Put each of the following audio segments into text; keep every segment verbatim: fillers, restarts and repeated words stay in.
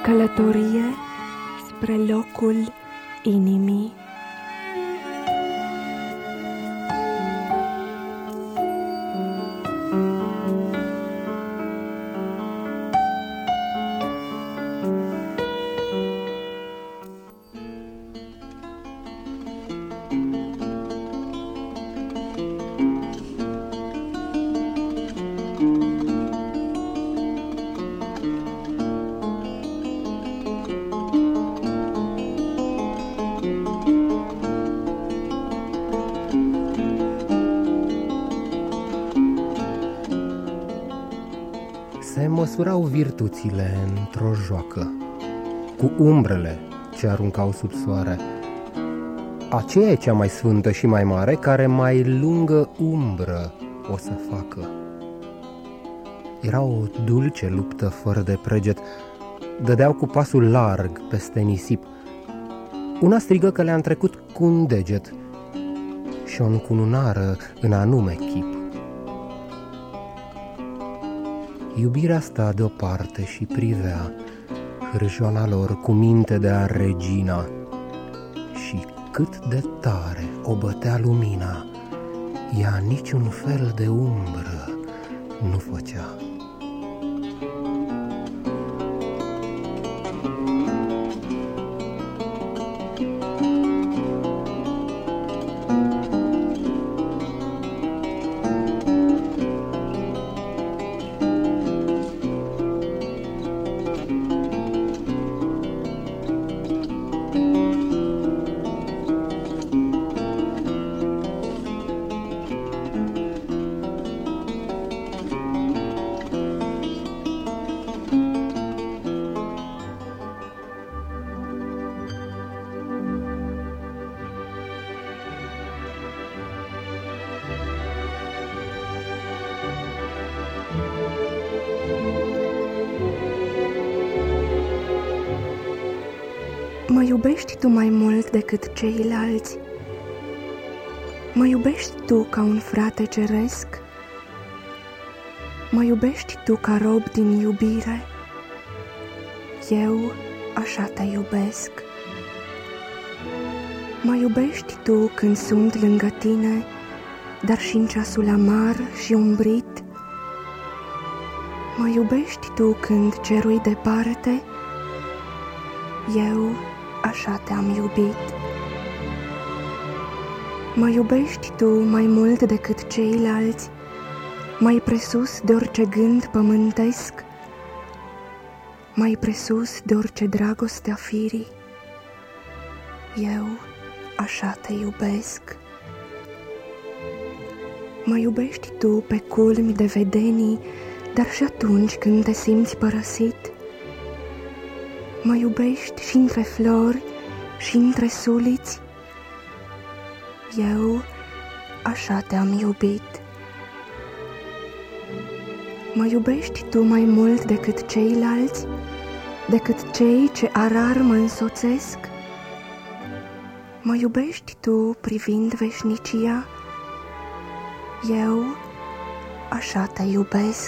Călătorie spre locul inimii. Se măsurau virtuțile într-o joacă, cu umbrele ce aruncau sub soare. Aceea e cea mai sfântă și mai mare, care mai lungă umbră o să facă. Era o dulce luptă fără de preget, dădeau cu pasul larg peste nisip. Una strigă că le-a trecut cu un deget și o încununară în anume chip. Iubirea sta deoparte și privea hârjoana lor cu minte de-a regina, și cât de tare o bătea lumina, ea niciun fel de umbră nu făcea. Mă iubești tu mai mult decât ceilalți? Mă iubești tu ca un frate ceresc? Mă iubești tu ca rob din iubire? Eu așa te iubesc. Mă iubești tu când sunt lângă tine, dar și în ceasul amar și umbrit? Mă iubești tu când cerui departe? Eu așa te-am iubit. Mă iubești tu mai mult decât ceilalți, mai presus de orice gând pământesc, mai presus de orice dragoste a firii? Eu așa te iubesc. Mă iubești tu pe culmi de vedenii, dar și atunci când te simți părăsit? Mă iubești și între flori și între suliți? Eu așa te-am iubit. Mă iubești tu mai mult decât ceilalți, decât cei ce arar mă însoțesc? Mă iubești tu privind veșnicia? Eu așa te iubesc.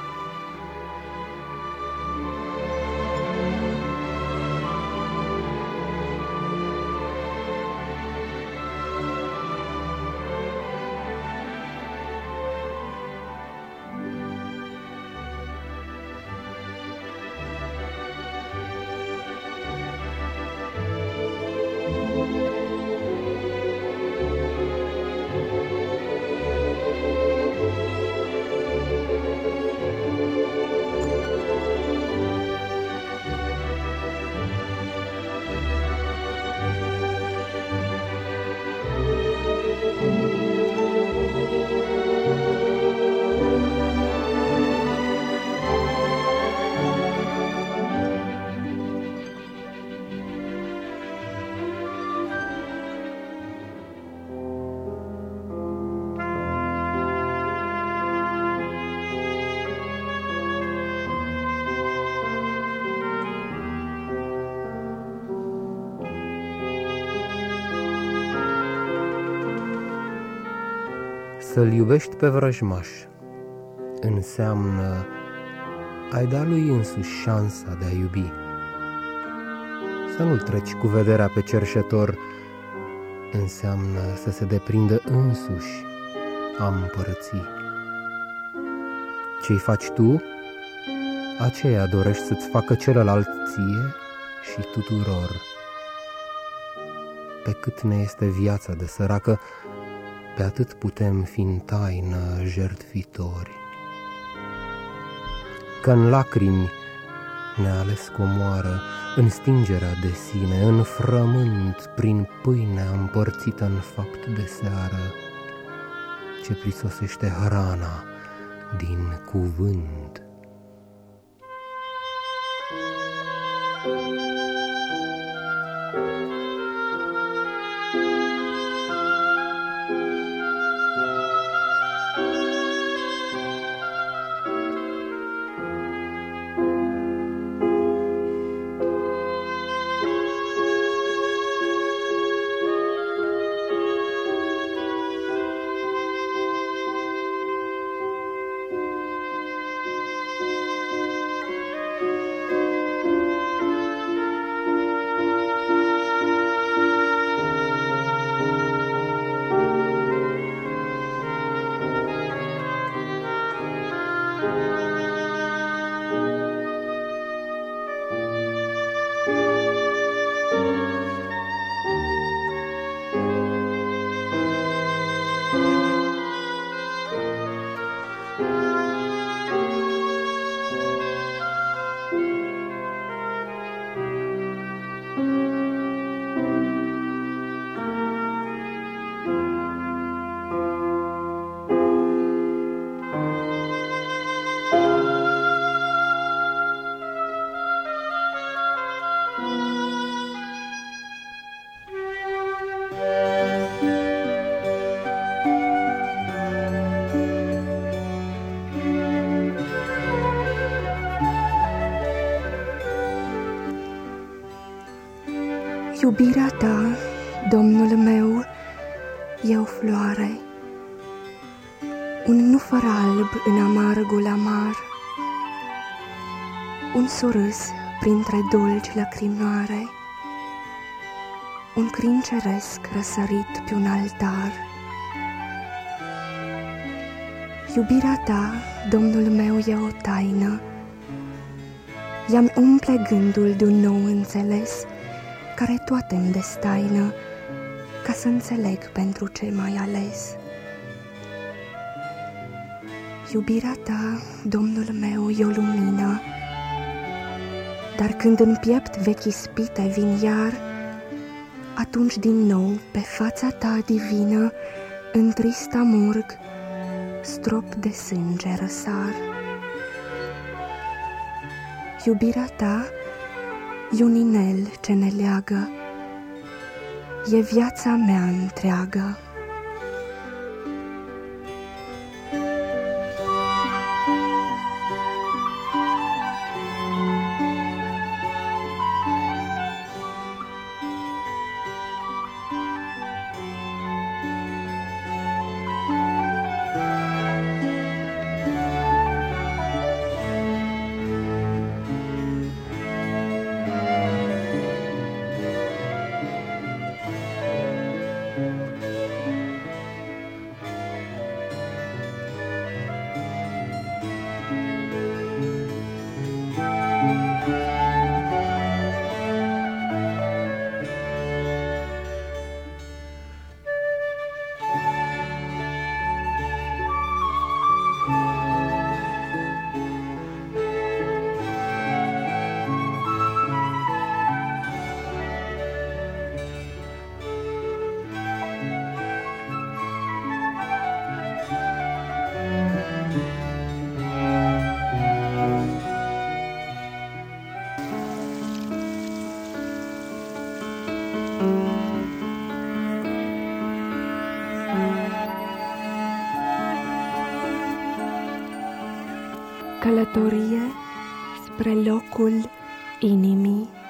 Să-l iubești pe vrăjmaș înseamnă ai da lui însuși șansa de a iubi, Să nu-l treci cu vederea pe cerșetor, înseamnă să se deprindă însuși a împărăți. Ce-i faci tu, aceea dorești să-ți facă celălalt ție și tuturor. Pe cât ne este viața de săracă, pe atât putem fi în taină jertfitori. Că în lacrimi ne ales comoară, în stingerea de sine, în frământ, prin pâinea împărțită în fapt de seară, ce prisosește hrana din cuvânt. Iubirea ta, Domnul meu, e o floare, un nufăr alb în amargul amar, un surâs printre dulci lăcrimioare, un crin ceresc răsărit pe un altar. Iubirea ta, Domnul meu, e o taină, ea-mi umple gândul de un nou înțeles, care toate-mi destaină, ca să înțeleg pentru ce m-ai ales. Iubirea ta, Domnul meu, e o lumină, dar când în piept vechi ispite vin iar, atunci din nou pe fața ta divină, în trist amurg, strop de sânge răsar. Iubirea ta e un inel ce ne leagă, e viața mea întreagă. Călătorie spre locul inimii.